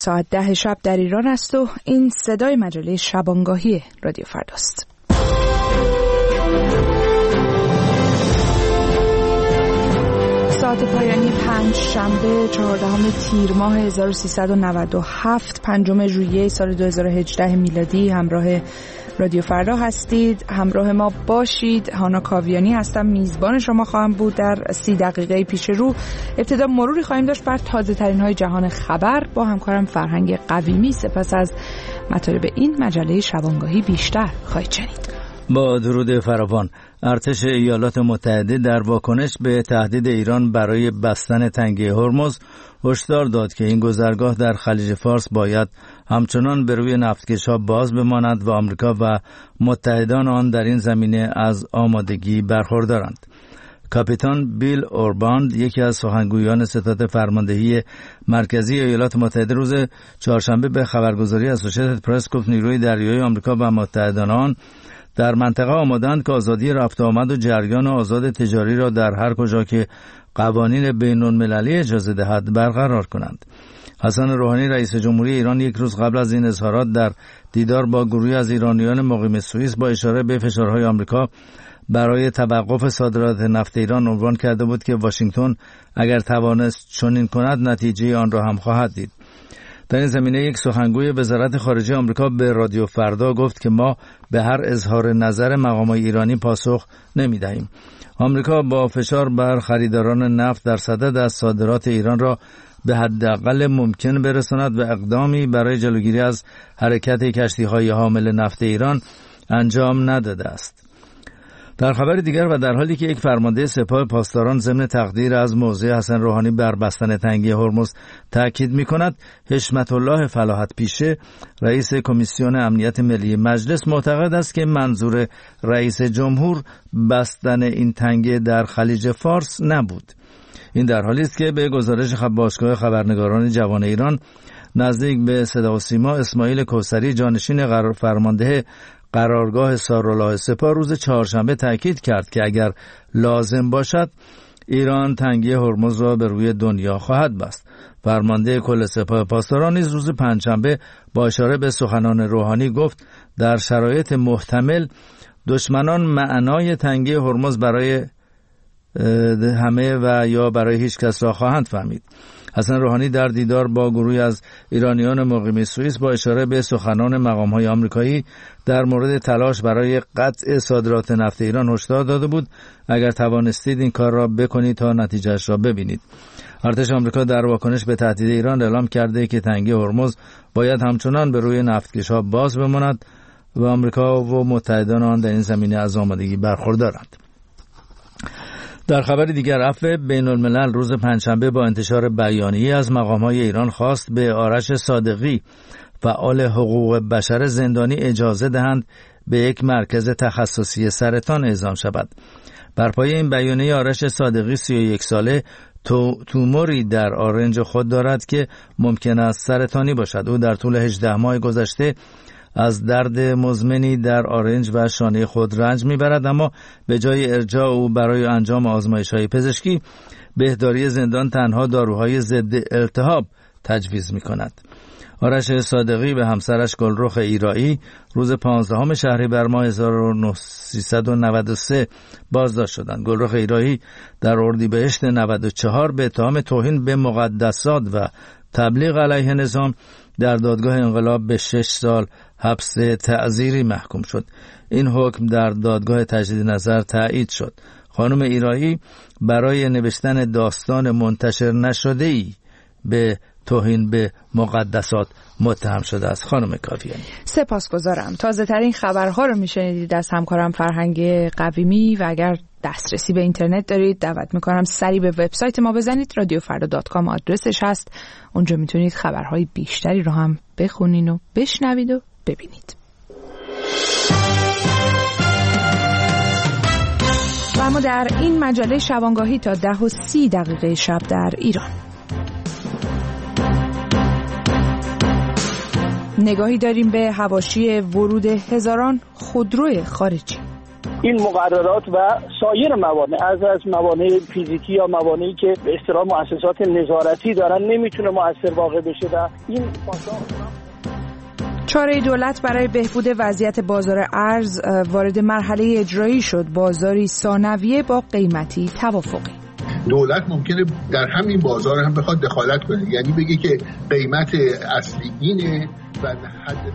ساعت 10 شب در ایران است و این صدای مجله شبانگاهی رادیو فرداست. ساعت پایانی پنج شنبه 14 تیر ماه 1397 5 ژوئیه سال 2018 میلادی همراه رادیو فردا هستید. همراه ما باشید. هانا کاویانی هستم، میزبان شما خواهم بود. در 30 دقیقه پیش رو ابتدا مروری خواهیم داشت بر تازه ترین های جهان خبر با همکارم فرهنگ قویمی. سپس از مطالب این مجله شبانگاهی بیشتر خواهید شنید. با درود فراوان، ارتش ایالات متحده در واکنش به تهدید ایران برای بستن تنگه هرمز هشدار داد که این گذرگاه در خلیج فارس باید همچنان به روی نفتکش‌ها باز بماند و آمریکا و متحدان آن در این زمینه از آمادگی برخوردارند. کاپیتان بیل اورباند، یکی از سخنگویان ستاد فرماندهی مرکزی ایالات متحده، روز چهارشنبه به خبرگزاری اسوسییتد پرس گفت نیروی دریایی آمریکا و متحدان آن در منطقه آمادند که آزادی رفت آمد و جریان آزاد تجاری را در هر کجا که قوانین بین‌المللی اجازه دهد برقرار کنند. حسن روحانی رئیس جمهوری ایران یک روز قبل از این اظهارات در دیدار با گروهی از ایرانیان مقیم سوئیس با اشاره به فشارهای آمریکا برای توقف صادرات نفت ایران عنوان کرده بود که واشنگتن اگر توانست چنین کند نتیجه آن را هم خواهد دید. در این زمینه یک سخنگوی وزارت خارجه آمریکا به رادیو فردا گفت که ما به هر اظهار نظر مقامات ایرانی پاسخ نمی‌دهیم. آمریکا با فشار بر خریداران نفت در صدد از صادرات ایران را به حداقل ممکن برساند و اقدامی برای جلوگیری از حرکت کشتی‌های حامل نفت ایران انجام نداده است. در خبر دیگر و در حالی که یک فرمانده سپاه پاسداران ضمن تقدیر از موضع حسن روحانی بر بستن تنگی هرمز تاکید می‌کند، حشمت الله فلاحت پیشه، رئیس کمیسیون امنیت ملی مجلس، معتقد است که منظور رئیس جمهور بستن این تنگه در خلیج فارس نبود. این در حالی است که به گزارش باشگاه خبرنگاران جوان ایران نزدیک به صدا و سیما، اسماعیل کوثری، جانشین فرمانده قرارگاه سارالله سپاه، روز چهارشنبه تاکید کرد که اگر لازم باشد ایران تنگی هرمز را به روی دنیا خواهد بست. فرمانده کل سپاه پاسداران نیز روز پنجشنبه با اشاره به سخنان روحانی گفت در شرایط محتمل دشمنان معنای تنگی هرمز برای همه و یا برای هیچ کس را خواهند فهمید. حسن روحانی در دیدار با گروهی از ایرانیان مقیم سوئیس با اشاره به سخنان مقام‌های آمریکایی در مورد تلاش برای قطع صادرات نفت ایران هشدار داده بود اگر توانستید این کار را بکنید تا نتیجهش را ببینید. ارتش آمریکا در واکنش به تهدید ایران اعلام کرده که تنگی هرمز باید همچنان به روی نفتکش‌ها باز بماند و آمریکا و متحدان آن در این زمینه از آمادگی برخوردارند. در خبر دیگر، عفو بین الملل روز پنجشنبه با انتشار بیانیه از مقام‌های ایران خواست به آرش صادقی، فعال حقوق بشر زندانی، اجازه دهند به یک مرکز تخصصی سرطان اعزام شود. بر پایه این بیانیه آرش صادقی 31 ساله توموری در آرنج خود دارد که ممکن است سرطانی باشد. او در طول 18 ماه گذشته از درد مزمنی در آرنج و شانه خود رنج میبرد، اما به جای ارجاع او برای انجام آزمایش‌های پزشکی، بهداری زندان تنها داروهای ضد التهاب تجویز می‌کند. آرش صادقی و همسرش گلرخ ایرایی روز 15 شهریور ماه 1393 بازداشت شدند. گلرخ ایرایی در اردیبهشت 94 به اتهام توهین به مقدسات و تبلیغ علیه نظام در دادگاه انقلاب به 6 سال حبس تعزیری محکوم شد. این حکم در دادگاه تجدید نظر تایید شد. خانم ایرایی برای نوشتن داستان منتشر نشده‌ای به توهین به مقدسات متهم شده است. خانم کاویانی، سپاسگزارم. تازه ترین خبرها رو میشنیدید از همکارم فرهنگ قویمی و اگر دسترسی به اینترنت دارید دعوت میکنم سری به وبسایت ما بزنید. radiofarda.com آدرسش هست. اونجا میتونید خبرهای بیشتری رو هم بخونین و بشنوید و ببینید. و اما در این مجله شبانگاهی تا 10:30 شب در ایران نگاهی داریم به حواشی ورود هزاران خودرو خارجی. این مقررات و سایر موانع از موانع فیزیکی یا موانعی که به اصطلاح مؤسسات نظارتی دارن نمیتونه مؤثر واقع بشه و این چاره دولت برای بهبود وضعیت بازار ارز وارد مرحله اجرایی شد. بازاری ثانویه با قیمتی توافقی. دولت ممکنه در همین بازار هم بخواد دخالت کنه، یعنی بگه که قیمت اصلی اینه و حد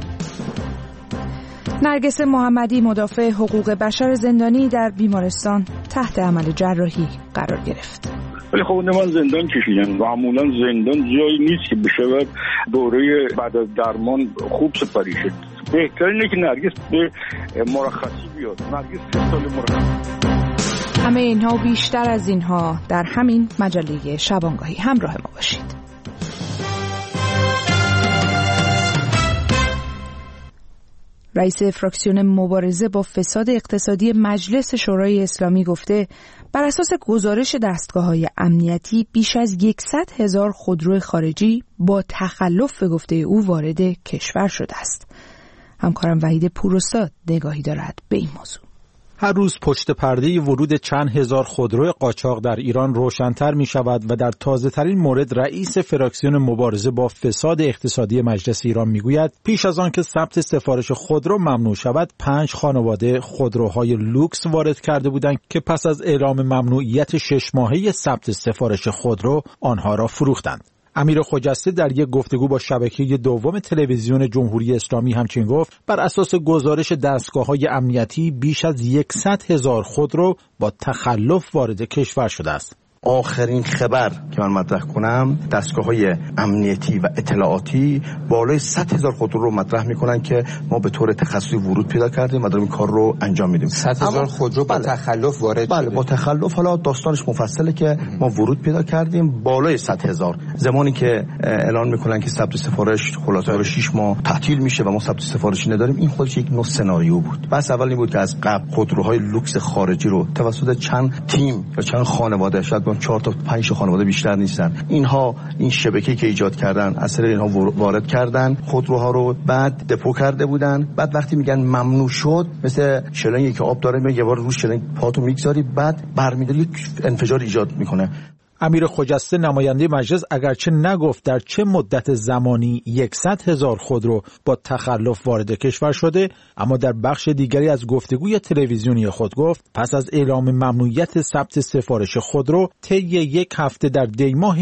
90. نرگس محمدی مدافع حقوق بشر زندانی در بیمارستان تحت عمل جراحی قرار گرفت. ولی خب من زندان کشیدن. معمولا زندان جایی نیست که بشه دوره بعد از درمان خوب سپری شد. بهترینه که نرگس به مرخصی بیاد. نرگس 3 سال مرخصی. همه اینها و بیشتر از اینها در همین مجله شبانگاهی. همراه ما باشید. رئیس فراکسیون مبارزه با فساد اقتصادی مجلس شورای اسلامی گفته بر اساس گزارش دستگاه‌های امنیتی بیش از 100,000 خودرو خارجی با تخلف به گفته او وارد کشور شده است. همکارم وحید پوراستاد نگاهی دارد به این موضوع. هر روز پشت پرده ورود چند هزار خودرو قاچاق در ایران روشن‌تر می‌شود و در تازه‌ترین مورد رئیس فراکسیون مبارزه با فساد اقتصادی مجلس ایران می‌گوید پیش از آن که ثبت سفارش خودرو ممنوع شود 5 خانواده خودروهای لوکس وارد کرده بودند که پس از اعلام ممنوعیت 6 ماهه ثبت سفارش خودرو آنها را فروختند. امیر خجسته در یک گفتگو با شبکه دوم تلویزیون جمهوری اسلامی همچنین گفت بر اساس گزارش دستگاه‌های امنیتی بیش از 100,000 خودرو با تخلف وارد کشور شده است. آخرین خبر که من مطرح کنم دستگاه‌های امنیتی و اطلاعاتی بالای 100,000 خودرو رو مطرح می‌کنن که ما به طور تخصصی ورود پیدا کردیم و داریم این کار رو انجام میدیم. 100,000 خودرو با تخلف وارد بله با تخلف. حالا داستانش مفصله که ما ورود پیدا کردیم بالای 100,000. زمانی که اعلان می‌کنن که ثبت سفارش خلاصه 6 ماه تعطیل میشه و ما ثبت سفارشی نداریم، این خودش یک نوع سناریو بود. بس اول این بود که از قبل خودروهای لوکس خارجی رو توسط چند تیم یا چند خانواده، شاید 4 تا 5 خانواده بیشتر نیستن، اینها این شبکه‌ای که ایجاد کردن اثر اینها وارد کردن خودروها رو، بعد دپو کرده بودن. بعد وقتی میگن ممنوع شد، مثل شلنگی که آب داره یه بار روش شلنگ پاتو میگذاری بعد برمی‌داری یک انفجار ایجاد میکنه. امیر خجسته نماینده مجلس اگرچه نگفت در چه مدت زمانی 100,000 خودرو با تخلف وارد کشور شده، اما در بخش دیگری از گفتگوی تلویزیونی خود گفت پس از اعلام ممنوعیت ثبت سفارش خودرو طی یک هفته در دیماه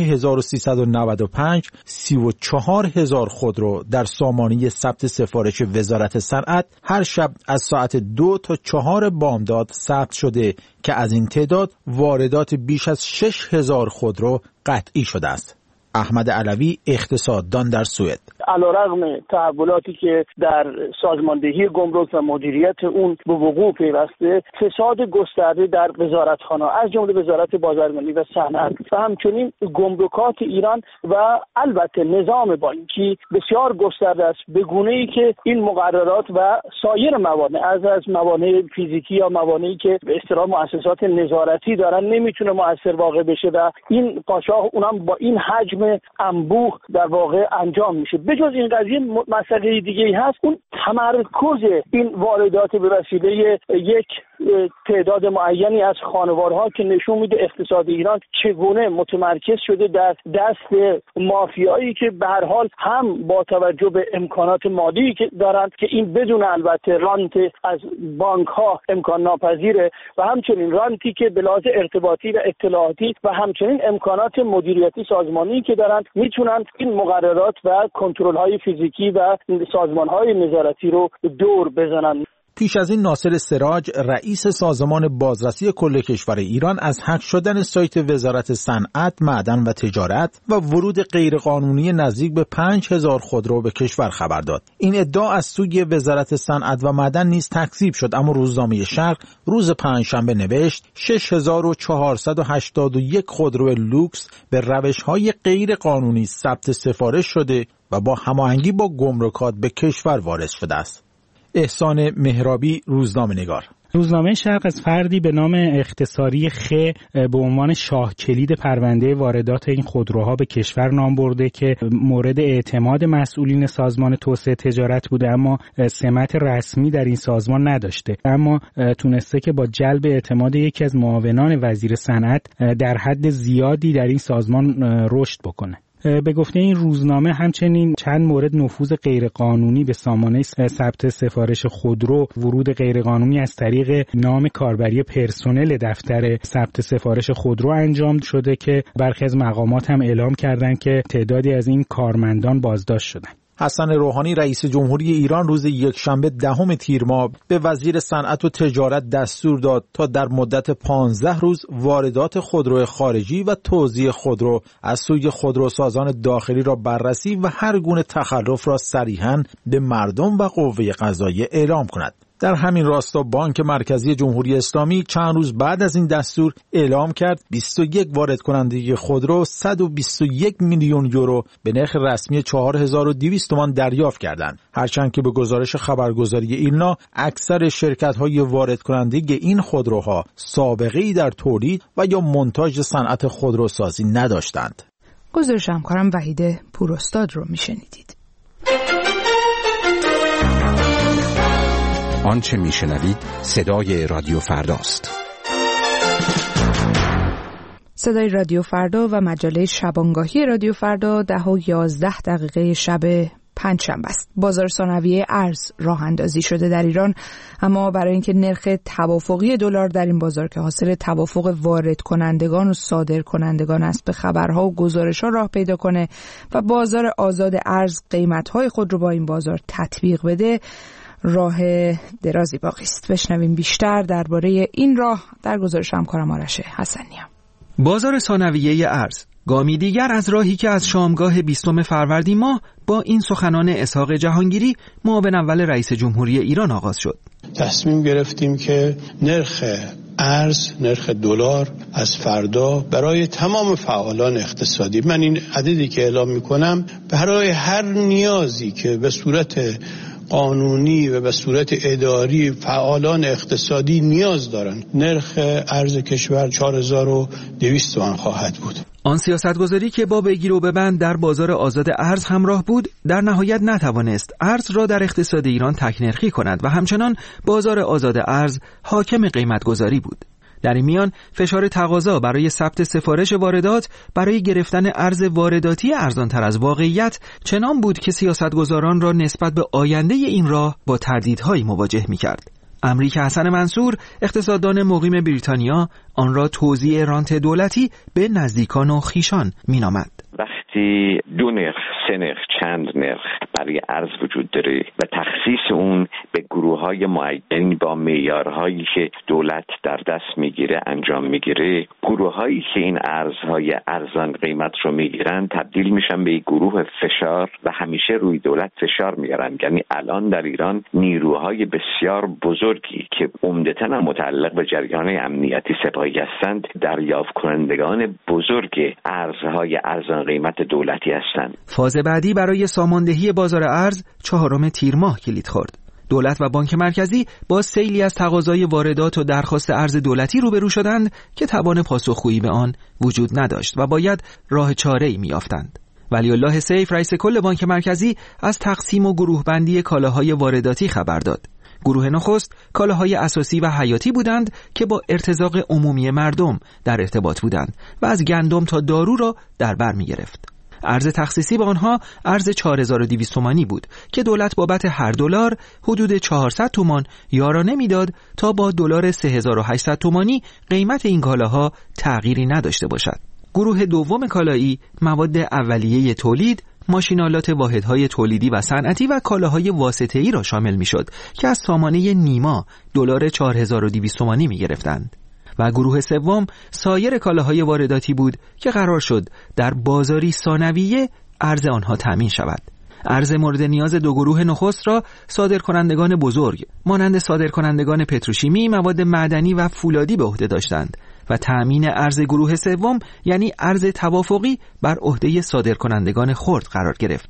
1395 34,000 خودرو در سامانه ثبت سفارش وزارت صنعت هر شب از ساعت 2 تا 4 بامداد ثبت شده که از این تعداد واردات بیش از 6,000 خودرو قطعی شده است. احمد علوی اقتصاددان در سوئد: علیرغم تحولاتی که در سازماندهی گمرک و مدیریت اون به وقوع پیوسته، فساد گسترده در وزارتخانه‌ها از جمله وزارت بازرگانی و صنعت و همچنین گمرکات ایران و البته نظام بانکی بسیار گسترده است، به گونه‌ای که این مقررات و سایر موانع از موانع فیزیکی یا موانعی که به اصطلاح مؤسسات نظارتی دارن نمیتونه مؤثر واقع بشه و این قاچاق اونم با این حجم انبوه در واقع انجام میشه. بجز این قضیه مسئله دیگه‌ای هست، اون تمرکز این واردات به وسیله یک تعداد معینی از خانوارها که نشون میده اقتصاد ایران چگونه متمرکز شده در دست مافیایی که به هر حال هم با توجه به امکانات مادی که دارند که این بدون البته رانت از بانک ها امکان ناپذیره و همچنین رانتی که به لحاظ ارتباطی و اطلاعاتی و همچنین امکانات مدیریتی سازمانی که دارند میتونند این مقررات و کنترل های فیزیکی و سازمان های نظارتی رو دور بزنند. پیش از این ناصر سراج رئیس سازمان بازرسی کل کشور ایران از هک شدن سایت وزارت صنعت، معدن و تجارت و ورود غیرقانونی نزدیک به 5,000 خودرو به کشور خبر داد. این ادعا از سوی وزارت صنعت و معدن نیز تکذیب شد، اما روزنامه شرق روز پنجشنبه نوشت 6,481 خودرو لوکس به روش‌های غیرقانونی ثبت سفارش شده و با هماهنگی با گمرکات به کشور وارد شده است. احسان مهرابی، روزنامه‌نگار: روزنامه شرق از فردی به نام اختصاری خ به عنوان شاه کلید پرونده واردات این خودروها به کشور نام برده که مورد اعتماد مسئولین سازمان توسعه تجارت بوده، اما سمت رسمی در این سازمان نداشته، اما تونسته که با جلب اعتماد یکی از معاونان وزیر صنعت در حد زیادی در این سازمان رشد بکنه. به گفته این روزنامه همچنین چند مورد نفوذ غیرقانونی به سامانه ثبت سفارش خودرو، ورود غیرقانونی از طریق نام کاربری پرسنل دفتر ثبت سفارش خودرو انجام شده که برخی از مقامات هم اعلام کردند که تعدادی از این کارمندان بازداشت شدند. حسن روحانی رئیس جمهوری ایران روز یکشنبه 10 تیر ماه به وزیر صنعت و تجارت دستور داد تا در مدت 15 روز واردات خودرو خارجی و توزیع خودرو از سوی خودروسازان داخلی را بررسی و هر گونه تخلف را صریحاً به مردم و قوه قضاییه اعلام کند. در همین راستا بانک مرکزی جمهوری اسلامی چند روز بعد از این دستور اعلام کرد 21 وارد کننده خودرو 121 میلیون یورو به نرخ رسمی 4200 تومان دریافت کردند، هرچند که به گزارش خبرگزاری ایلنا اکثر شرکت‌های وارد کننده این خودروها سابقه‌ای در تولید و یا مونتاژ صنعت خودروسازی نداشتند. گزارش همکارم وحید پوراستاد رو میشنیدید. آنچه میشنوید صدای رادیو فرداست. صدای رادیو فردا و مجله شبانگاهی رادیو فردا 10:11 شب پنجشنبه است. بازار ثانویه ارز راه اندازی شده در ایران، اما برای اینکه نرخ توافقی دلار در این بازار که حاصل توافق وارد کنندگان و صادر کنندگان است به خبرها و گزارش‌ها راه پیدا کنه و بازار آزاد ارز قیمت‌های خود رو با این بازار تطبیق بده، راه درازی باقی است. بشنویم بیشتر درباره این راه در گزارش همکارم آرش حسنی‌ام. بازار ثانویه ارز، گامی دیگر از راهی که از شامگاه 20 فروردین ماه با این سخنان اسحاق جهانگیری معاون اول رئیس جمهوری ایران آغاز شد. تصمیم گرفتیم که نرخ ارز، نرخ دلار از فردا برای تمام فعالان اقتصادی، من این عددی که اعلام می‌کنم برای هر نیازی که به صورت قانونی و به صورت اداری فعالان اقتصادی نیاز دارند، نرخ ارز کشور 4200 تومان خواهد بود. آن سیاستگذاری که با بگیر و ببند در بازار آزاد ارز همراه بود، در نهایت نتوانست ارز را در اقتصاد ایران تکنرخی کند و همچنان بازار آزاد ارز حاکم قیمتگذاری بود. در این میان فشار تقاضا برای ثبت سفارش واردات برای گرفتن ارز وارداتی ارزانتر از واقعیت چنان بود که سیاستگزاران را نسبت به آینده این راه با تردیدهایی مواجه می‌کرد. امری که حسن منصور اقتصاددان مقیم بریتانیا آن را توزیع رانت دولتی به نزدیکان و خیشان مینامد. وقتی دو نرخ، سه نرخ، چند نرخ برای ارز وجود داره و تخصیص اون به گروه‌های معین با معیارهایی که دولت در دست میگیره انجام میگیره، گروه‌هایی که این ارزهای ارزان قیمت رو میگیرن تبدیل میشن به گروه فشار و همیشه روی دولت فشار میارن. یعنی الان در ایران نیروهای بسیار بزرگی که عمدتاً متعلق به جریان امنیتی سپاهی هستند دریافت کنندگان بزرگ ارزهای ارزان قیمت دولتی هستند. فاز بعدی برای ساماندهی بازار ارز 4 تیر ماه کلید خورد. دولت و بانک مرکزی با سیلی از تقاضای واردات و درخواست ارز دولتی روبرو شدند که توان پاسخگویی به آن وجود نداشت و باید راه چاره‌ای می‌یافتند. ولی الله سیف رئیس کل بانک مرکزی از تقسیم و گروه بندی کالاهای وارداتی خبر داد. گروه نخست کالاهای اساسی و حیاتی بودند که با ارتزاق عمومی مردم در ارتباط بودند و از گندم تا دارو را در بر می گرفت. ارز تخصیصی به آنها ارز 4200 تومانی بود که دولت بابت هر دلار حدود 400 تومان یارانه میداد تا با دلار 3800 تومانی قیمت این کالاها تغییری نداشته باشد. گروه دوم کالایی مواد اولیه تولید، ماشینالات واحدهای تولیدی و صنعتی و کالاهای واسطه‌ای را شامل می‌شد که از سامانه نیما دلار 4200 تومانی می‌گرفتند. و گروه سوم سایر کالاهای وارداتی بود که قرار شد در بازاری ثانویه ارز آنها تامین شود. ارز مورد نیاز دو گروه نخست را صادرکنندگان بزرگ مانند صادرکنندگان پتروشیمی، مواد معدنی و فولادی به عهده داشتند و تامین ارز گروه سوم یعنی ارز توافقی بر عهده صادرکنندگان خرد قرار گرفت.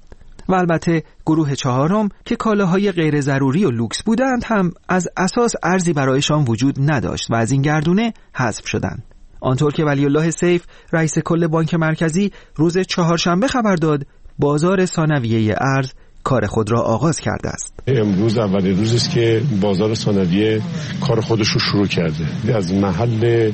و البته گروه چهارم که کالاهای غیر ضروری و لوکس بودند هم از اساس ارزی برایشان وجود نداشت و از این گردونه حذف شدند. آنطور که ولی الله سیف رئیس کل بانک مرکزی روز چهارشنبه خبر داد بازار ثانویه ارز کار خود را آغاز کرده است. امروز اولین روزی است که بازار ثانویه کار خودش رو شروع کرده. از محل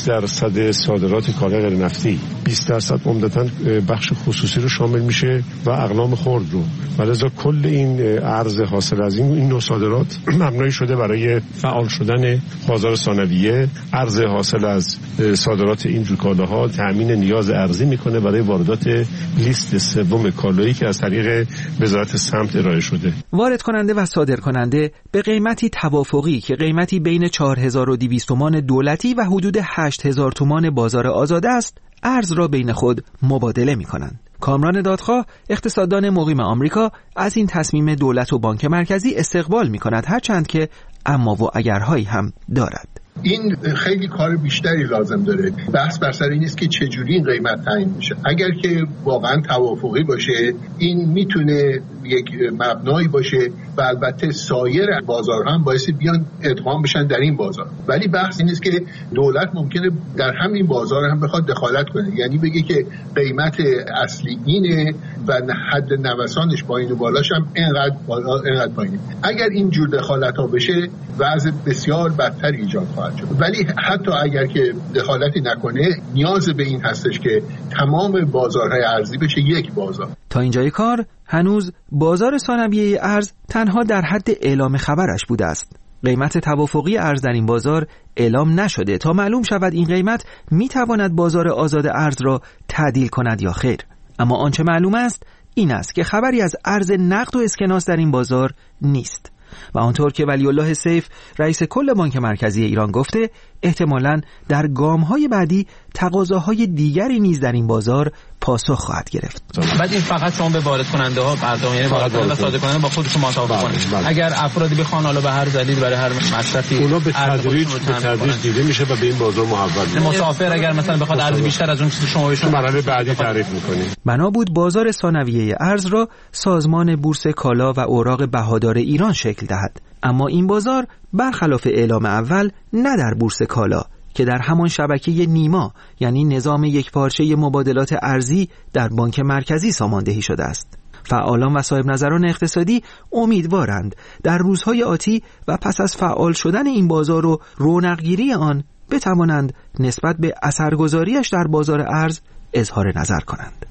20% صادرات کالای غیر نفتی 20% عمدتاً بخش خصوصی رو شامل میشه و اقلام خرد رو. ولذا کل این ارز حاصل از این نوع صادرات مبنای شده برای فعال شدن بازار ثانویه. ارز حاصل از صادرات این جور کالاها تامین نیاز ارزی میکنه برای واردات لیست سوم کالایی که از طریق وزارت سمت ارائه شده. وارد کننده و صادر کننده به قیمتی توافقی که قیمتی بین 4200 تومان دولتی و حدود 8000 تومان بازار آزاد است، ارز را بین خود مبادله می کنند. کامران دادخواه اقتصاددان مقیم آمریکا از این تصمیم دولت و بانک مرکزی استقبال می کند، هرچند که اما و اگرهایی هم دارد. این خیلی کار بیشتری لازم داره. بحث بر سر این است که چجوری این قیمت تعیین میشه. اگر که واقعا توافقی باشه این میتونه یک مبنایی باشه و البته سایر بازارها هم باعث بیان ادغام بشن در این بازار. ولی بحث این است که دولت ممکنه در همین بازار هم بخواد دخالت کنه، یعنی بگه که قیمت اصلی اینه و حد نوسانش پایین و بالاش هم اینقدر پایینه. اگر این جور دخالت ها بشه وضع بسیار بدتر ایجاد خواهد شد. ولی حتی اگر که دخالتی نکنه نیاز به این هستش که تمام بازارهای ارزی بشه یک بازار. تا اینجای کار هنوز بازار ثانویه ارز تنها در حد اعلام خبرش بوده است. قیمت توافقی ارز در این بازار اعلام نشده تا معلوم شود این قیمت میتواند بازار آزاد ارز را تعدیل کند یا خیر. اما آنچه معلوم است این است که خبری از ارز نقد و اسکناس در این بازار نیست. و آنطور که ولی الله سیف رئیس کل بانک مرکزی ایران گفته احتمالاً در گام‌های بعدی تقاضاهای دیگری نیز در این بازار پاسخ خواهد گرفت. بعد این فقط شما به وارد کننده ها پرداخت، یعنی وارد کننده و صادر کننده با خودشون متفاوت کنید. اگر افرادی بخوان حالا به هر دلیل برای هر مصرفی اونا به تدریج دیده میشه و به این بازار محول میشه. مسافر اگر مثلا بخواد ارز بیشتر از اون چیزی شما بهشون مرحله بعدی تعریف می‌کنید. بنا بود بازار ثانویه ارز را سازمان بورس کالا و اوراق بهادار ایران شکل دهد. اما این بازار برخلاف اعلام اول نه در بورس کالا که در همان شبکه نیما یعنی نظام یکپارچه مبادلات ارزی در بانک مرکزی ساماندهی شده است. فعالان و صاحب نظران اقتصادی امیدوارند در روزهای آتی و پس از فعال شدن این بازار و رونقگیری آن بتوانند نسبت به اثرگذاریش در بازار ارز اظهار نظر کنند.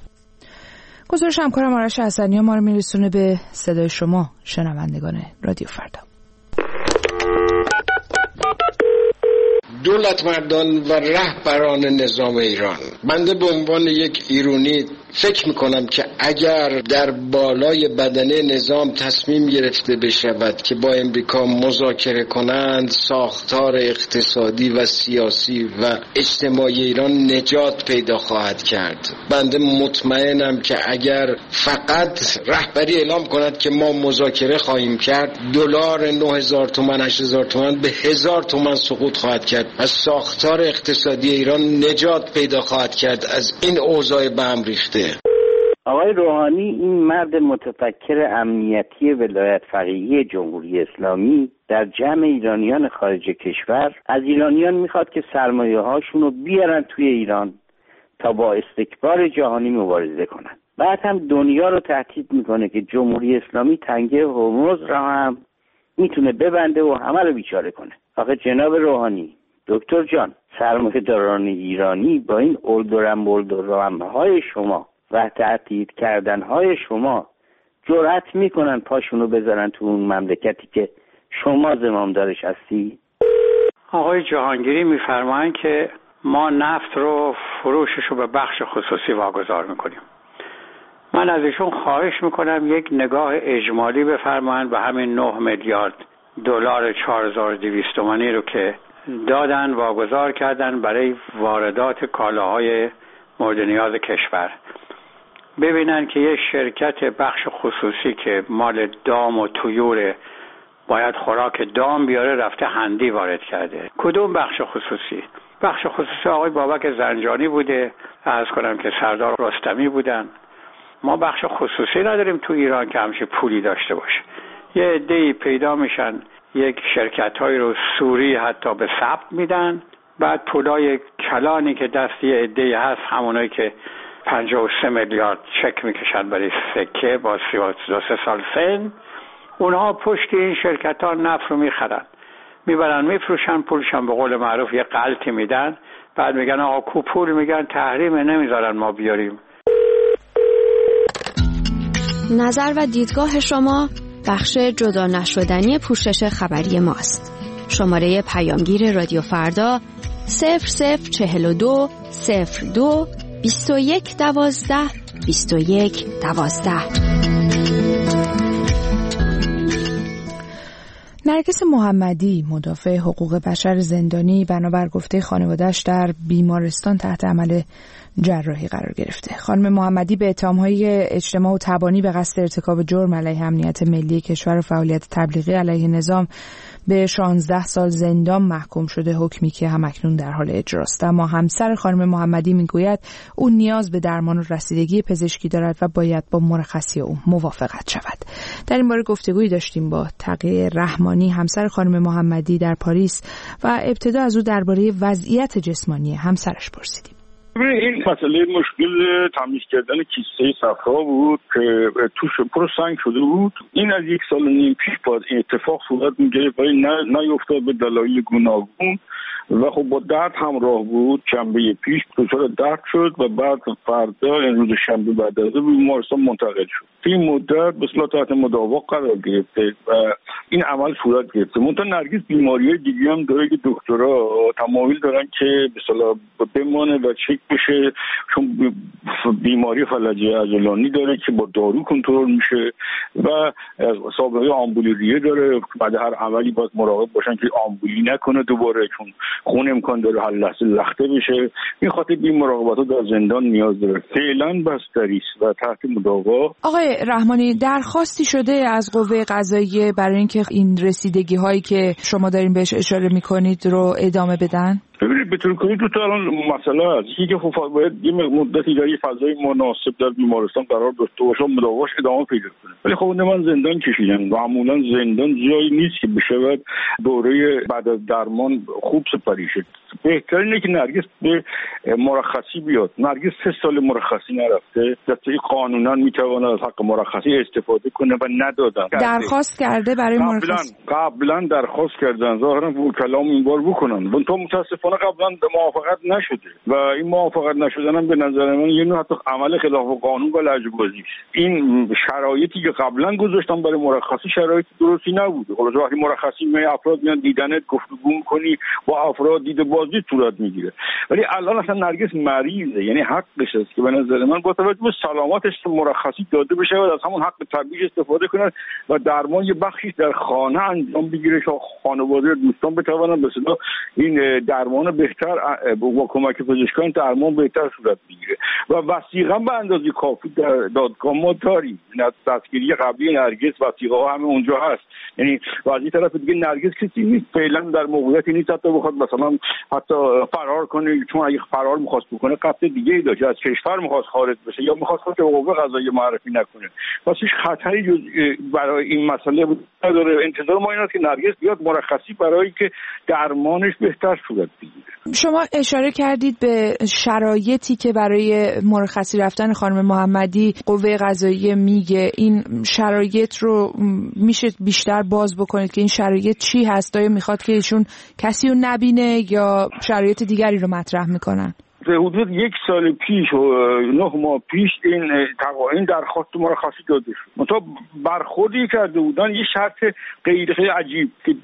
گزارش همکارم آرش حسنی ما رو میرسونه به صدای شما شنوندگان رادیو فردا. دولتمردان و رهبران نظام ایران، بنده به عنوان یک ایرانی فکر میکنم که اگر در بالای بدنه نظام تصمیم گرفته بشود که با امریکا مذاکره کنند ساختار اقتصادی و سیاسی و اجتماعی ایران نجات پیدا خواهد کرد. بنده مطمئنم که اگر فقط رهبری اعلام کند که ما مذاکره خواهیم کرد، دلار 9000 تومان 8000 تومان به 1000 تومان سقوط خواهد کرد. از ساختار اقتصادی ایران نجات پیدا خواهد کرد از این اوضاع به هم ریخته. آقای روحانی این مرد متفکر امنیتی ولایت فقیهی جمهوری اسلامی در جمع ایرانیان خارج کشور از ایرانیان میخواد که سرمایه هاشون رو بیارن توی ایران تا با استکبار جهانی مبارزه کنن. بعد هم دنیا رو تهدید میکنه که جمهوری اسلامی تنگه هرمز را هم میتونه ببنده و همه رو بیچاره کنه. آخه جناب روحانی، دکتر جان، سرمایه‌داران ایرانی با این اولدورم‌های شما و تهدید کردن‌های شما جرأت میکنن پاشونو بذارن تو اون مملکتی که شما زمامدارش هستی؟ آقای جهانگیری میفرمایند که ما نفت رو فروشش رو به بخش خصوصی واگذار میکنیم. من از ایشون خواهش میکنم یک نگاه اجمالی بفرمایند به همین 9 میلیارد دلار 4200 تومانی رو که دادن واگذار کردن برای واردات کالاهای مورد نیاز کشور. ببینن که یک شرکت بخش خصوصی که مال دام و طیور باید خوراک دام بیاره رفته هندی وارد کرده. کدوم بخش خصوصی؟ بخش خصوصی آقای بابک زنجانی بوده، عرض کنم که سردار رستمی بودن. ما بخش خصوصی نداریم تو ایران که همچین پولی داشته باشه. یه عده‌ای پیدا میشن یک شرکت‌های رو سوری حتی به ثبت میدن، بعد پولای کلانی که دست یه عده‌ای هست همونایی که 53 میلیارد چک میکشن برای سکه با 33 سال سن، اونها پشت این شرکت‌ها نفت رو میخرن، میبرن میفروشن، پولشان به قول معروف یه غلطی میدن، بعد میگن آقا کو پول، میگن تحریم، نمیذارن ما بیاریم. نظر و دیدگاه شما بخش جدا نشدنی پوشش خبری ماست. شماره پیامگیر رادیو فردا 0042 02 21 12 21 12. نرگس محمدی، مدافع حقوق بشر زندانی، بنابر گفته خانواده‌اش در بیمارستان تحت عمل جراحی قرار گرفته. خانم محمدی به اتهام‌های اجتماع و تبانی به قصد ارتکاب جرم علیه امنیت ملی کشور و فعالیت تبلیغی علیه نظام به 16 سال زندان محکوم شده، حکمی که همکنون در حال اجراست. اما همسر خانم محمدی میگوید او نیاز به درمان و رسیدگی پزشکی دارد و باید با مرخصی او موافقت شود. در این باره گفتگویی داشتیم با تقی رحمانی، همسر خانم محمدی در پاریس، و ابتدا از او درباره وضعیت جسمانی همسرش پرسیدیم. این مسئله مشکل تمیز کردن کیسه صفرا بود که توش پر سنگ شده بود. این از 1 سال و نیم پیش باید این اتفاق صورت می‌گرفت ولی نیفتاد به دلایل گوناگون و خب با درد همراه بود. شنبه پیش دچار درد شد و بعد فردا روز شنبه بعد از بیمارستان منتقل شد. این مدت به اصطلاح تحت مداوا قرار گرفته و این عمل صورت گرفته. منتها نرگس بیماری‌های دیگه هم داره که دکترها تمایل دارن که به اصطلاح بمانه و چک بشه، چون بیماری فلجه عضلانی داره که با دارو کنترل میشه و سابقه آمبولی داره. بعد هر عملی باید مراقب باشن که آمبولی نکنه دوباره، چون خون امکان داره هر لحظه لخته بشه. این خاطر این مراقبت‌ها در زندان نیاز داره. فعلا بستری است و تحت مداوا. آقای رحمانی، درخواستی شده از قوه قضاییه برای اینکه این رسیدگی هایی که شما دارین بهش اشاره میکنید رو ادامه بدن؟ ببینید به طور کلی تو الان مسئله است که خب باید یه مدتی در یه فضای مناسب در بیمارستان قرار داشته باشه، مداواش ادامه پیدا کنه. ولی خب من زندان کشیدم و معمولا زندان جایی نیست که بشه دوره بعد از درمان خوب سپری شد. بهترینه که نرگس به مرخصی بیاد. نرگس 3 سال مرخصی نرفته، دسته قانونا میتونه از حق مرخصی استفاده کنه و ندادن. درخواست کرده برای مرخصی؟ قبلا درخواست کردن، ظاهرا وکلام این بار بکنن. تو متاسفانه قبلا موافقت نشده و این موافقت نشدن هم به نظر من یه نوع حتی عمل خلاف قانون و لجبازی است. این شرایطی که قبلا گذاشتن برای مرخصی شرایط درستی نبوده. خلاص وقتی مرخصی می افراد میان دیدنت، گفتگو می‌کنی با افراد، دید بازی صورت میگیره. ولی الان اصلا نرگس مریضه، یعنی حقش است که به نظر من با توجه به سلامتش مرخصی داده بشه و از همون حق طبیعی استفاده کنه و درمان یه بخشی در خانه انجام بگیره تا خانواده دوستان بتوانن به اصطلاح این درمان بهتر با کمک پزشکان درمان بهتر صورت بگیره و وثیقا به اندازه کافی در دادگاه ما داریم. از دستگیری قبلی نرگس وثیقه ها همه اونجا هست. یعنی از این طرف دیگه نرگس کسی نیست فعلا در موقعیتی نیست حتی بخواد مثلا حتی فرار کنه، چون اگه فرار می‌خواست بکنه قصد دیگه‌ای داشت، از کشور می‌خواست خارج بشه یا می‌خواست که قوه قضاییه معرفی نکنه. واسه هیچ خطری برای این مسئله نداره. انتظار ما اینه که نرگس بیاد مرخصی برای که درمانش بهتر صورت بگیره. شما اشاره کردید به شرایطی که برای مرخصی رفتن خانم محمدی قوه قضاییه میگه. این شرایط رو میشه بیشتر باز بکنید که این شرایط چی هست؟ آیا میخواد که ایشون کسی رو نبینه یا شرایط دیگری رو مطرح میکنن؟ حدود 1 سال پیش و 9 ماه پیش این درخواست مرخصی داده شد. منتها برخوردی کرده بودن یه شرط خیلی عجیب که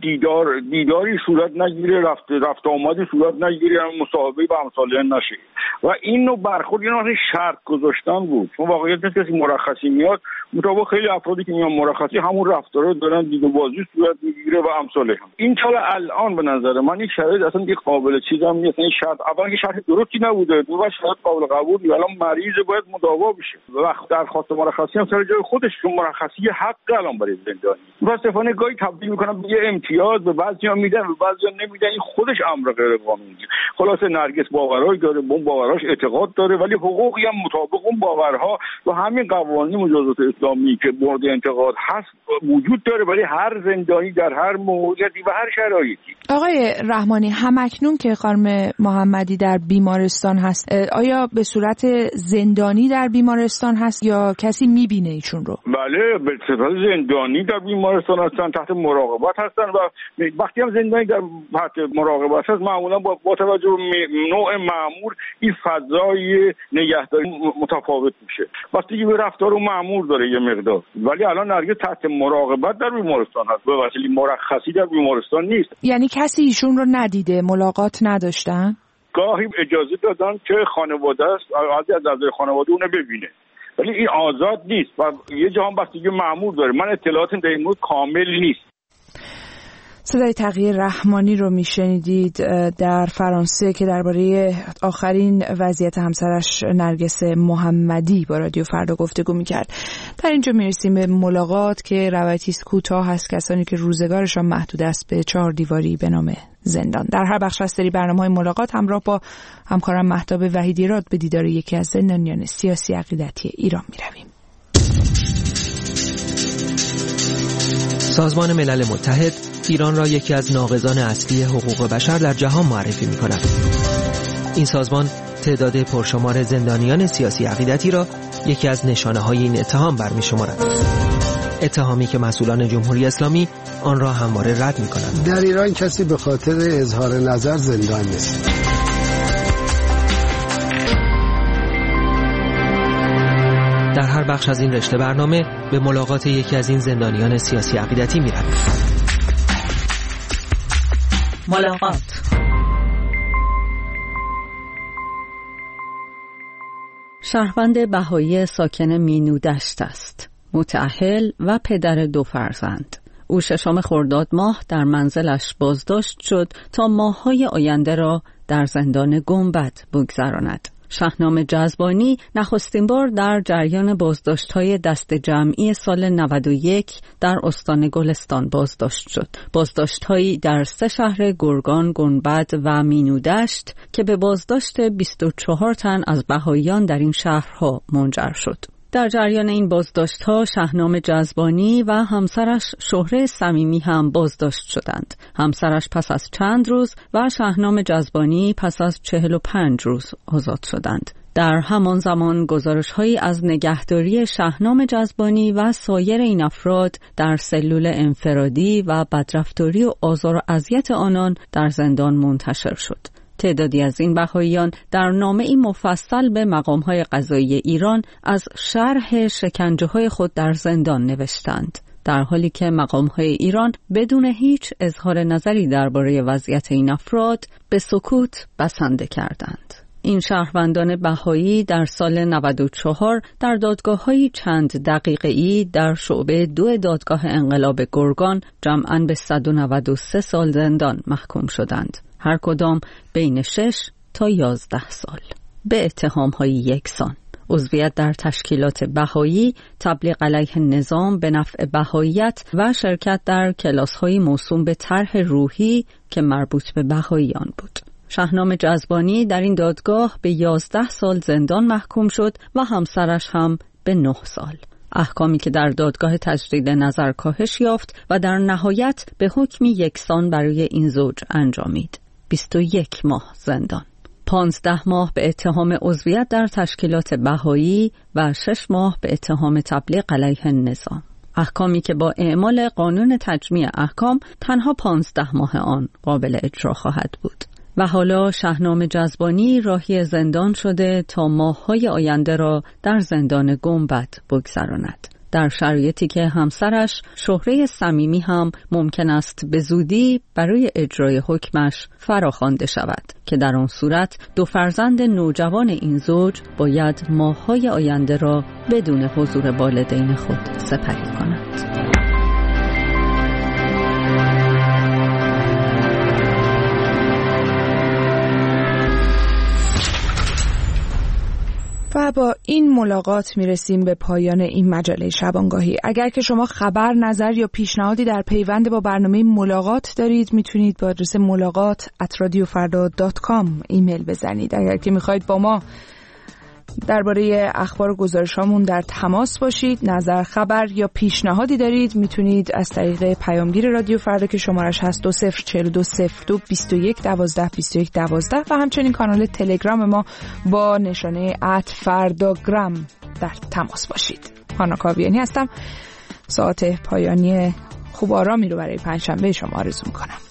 دیداری صورت نگیره، رفت آمدی صورت نگیره، مصاحبه با همسالین نشه و این نوع برخورد یه نوع شرط گذاشتن بود. چون واقعیت نیست که مرخصی میاد مطابق خیلی افرادی که میان مرخصی همون رفتارا دارن، دید و بازی صورت میگیره و امثال هم. این چاله الان به نظر من یک شرایط اصلا دیگه قابل چیزام نیست. این شرط اولا که شرط درستی نبوده، دوباره شرط قابل قبول نیست. الان مریض باید مداوا بشه. وقت درخواست مرخصی هم سر جای خودش، چون مرخصی حق الان برای زندانی. متاسفانه گاهی تبدیل میکنن به امتیاز، به بعضیا میدن به بعضیا نمیدن. این خودش امر غیر قانونیه. خلاص نرگس باورایی داره، باور باوراش اعتقاد داره، ولی حقوقی هم مطابق اون باورها و همین قوانین مجازات اسلامی که مورد انتقاد هست وجود داره، ولی هر زندانی در هر موقعیتی و هر شرایطی. آقای رحمانی، همکنون که خانم محمدی در بیمارستان هست، آیا به صورت زندانی در بیمارستان هست یا کسی میبینه ایشون رو؟ بله، به صورت زندانی در بیمارستان هستن، تحت مراقبت هستن و وقتی هم زندانی در تحت مراقبت هست معمولا با توجه به نوع مأمور این فضای نگهداری متفاوت میشه. وقتی به رفتار و مأمور داره یه مقدار، ولی الان نرگس تحت مراقبت در بیمارستان هست، به وسیله مرخصی در بیمارستان نیست. یعنی کسی ایشون رو ندیده، ملاقات نداشتن؟ گاهی اجازه دادن که خانواده است از اعضای خانواده اونو ببینه، ولی این آزاد نیست و یه جهان بستگی مأمور داره. من اطلاعاتم در این مورد کامل نیست. صدای تغییر رحمانی رو میشنیدید در فرانسه که درباره آخرین وضعیت همسرش نرگس محمدی با رادیو فردا گفتگو میکرد. در اینجا میرسیم به ملاقات که روایتی کوتاه از کسانی که روزگارشان محدود است به 4 دیواری به نام زندان. در هر بخش از سری برنامه‌های ملاقات همراه با همکارم مهتاب وحیدی‌راد به دیدار یکی از زندانیان سیاسی عقیدتی ایران میرویم. سازمان ملل متحد ایران را یکی از ناقضان اصلی حقوق بشر در جهان معرفی می‌کند. این سازمان تعداد پرشمار زندانیان سیاسی عقیدتی را یکی از نشانه‌های این اتهام برمی‌شمارد. اتهامی که مسئولان جمهوری اسلامی آن را همواره رد می‌کنند. در ایران کسی به خاطر اظهار نظر زندان نیست. در هر بخش از این رشته برنامه به ملاقات یکی از این زندانیان سیاسی عقیدتی می‌رویم. ملاقات. شهروند بهایی ساکن مینودشت است. متأهل و پدر 2 فرزند. او 6 خرداد ماه در منزلش بازداشت شد تا ماه‌های آینده را در زندان گنبد بگذراند. شاهنامه جذبانی نخستین بار در جریان بازداشت‌های دست جمعی سال 91 در استان گلستان بازداشت شد. بازداشت‌هایی در 3 شهر گرگان، گنبد و مینودشت که به بازداشت 24 تن از بهائیان در این شهرها منجر شد. در جریان این بازداشت‌ها شاهنامه جذبانی و همسرش شهره صمیمی هم بازداشت شدند. همسرش پس از چند روز و شاهنامه جذبانی پس از 45 روز آزاد شدند. در همان زمان گزارش‌هایی از نگهداری شاهنامه جذبانی و سایر این افراد در سلول انفرادی و بدرفتاری و آزار و اذیت آنان در زندان منتشر شد. تعدادی از این بهائیان در نامه‌ای مفصل به مقام‌های قضایی ایران از شرح شکنجه‌های خود در زندان نوشتند، در حالی که مقام‌های ایران بدون هیچ اظهار نظری درباره وضعیت این افراد به سکوت بسنده کردند. این شهروندان بهایی در سال 94 در دادگاه‌های چند دقیقه‌ای در شعبه 2 دادگاه انقلاب گرگان جمعاً به 193 سال زندان محکوم شدند. هر کدام بین 6 تا 11 سال به اتهام‌های یکسان: عضویت در تشکیلات بهایی، تبلیغ علیه نظام به نفع بهاییت و شرکت در کلاس‌های موسوم به طرح روحی که مربوط به بهاییان بود. شاهنامه جذبانی در این دادگاه به 11 سال زندان محکوم شد و همسرش هم به 9 سال. احکامی که در دادگاه تجدید نظر کاهش یافت و در نهایت به حکمی یکسان برای این زوج انجامید: 21 ماه زندان. 15 ماه به اتهام عضویت در تشکیلات بهایی و 6 ماه به اتهام تبلیغ علیه نظام. احکامی که با اعمال قانون تجمیع احکام تنها 15 ماه آن قابل اجرا خواهد بود. و حالا شاهنامه جذبانی راهی زندان شده تا ماه‌های آینده را در زندان گنبد بگذراند، در شرایطی که همسرش شهره صمیمی هم ممکن است به زودی برای اجرای حکمش فراخوانده شود که در آن صورت 2 فرزند نوجوان این زوج باید ماه‌های آینده را بدون حضور والدین خود سپری کنند. و با این ملاقات میرسیم به پایان این مجله شبانگاهی. اگر که شما خبر، نظر یا پیشنهادی در پیوند با برنامه ملاقات دارید، میتونید با آدرس ملاقات@radiofarda.com ایمیل بزنید. اگر که میخواید با ما درباره اخبار و گزارشامون در تماس باشید، نظر، خبر یا پیشنهادی دارید، میتونید از طریق پیامگیر رادیو فردا که شمارش هست 20420221122112 و همچنین کانال تلگرام ما با نشانه @فرداگرام در تماس باشید. هانا کاویانی هستم. ساعت پایانی خوب آرامی رو برای پنجشنبه شما آرزو میکنم.